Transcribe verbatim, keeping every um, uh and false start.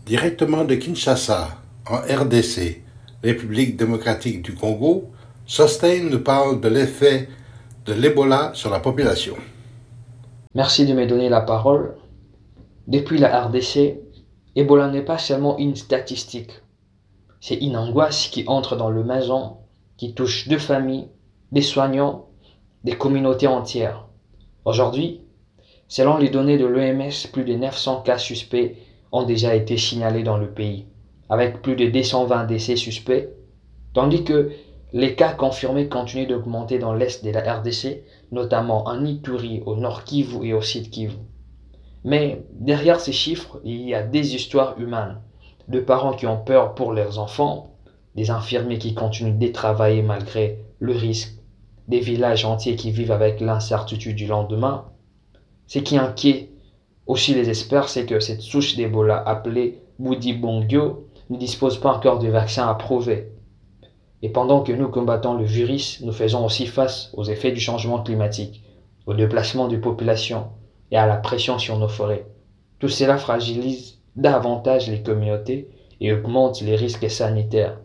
Directement de Kinshasa, en R D C, République démocratique du Congo, Sustain nous parle de l'effet de l'Ebola sur la population. Merci de me donner la parole. Depuis la R D C, Ebola n'est pas seulement une statistique. C'est une angoisse qui entre dans le maison, qui touche deux familles, des soignants, des communautés entières. Aujourd'hui, selon les données de l'O M S, plus de neuf cents cas suspects ont déjà été signalés dans le pays, avec plus de deux cent vingt décès suspects, tandis que les cas confirmés continuent d'augmenter dans l'est de la R D C, notamment en Ituri, au nord Kivu et au sud Kivu. Mais derrière ces chiffres, il y a des histoires humaines, de parents qui ont peur pour leurs enfants, des infirmiers qui continuent de travailler malgré le risque, des villages entiers qui vivent avec l'incertitude du lendemain. Ce qui inquiète aussi les experts, c'est que cette souche d'Ebola appelée Bundibugyo ne dispose pas encore de vaccin approuvé. Et pendant que nous combattons le virus, nous faisons aussi face aux effets du changement climatique, au déplacement de populations et à la pression sur nos forêts. Tout cela fragilise davantage les communautés et augmente les risques sanitaires.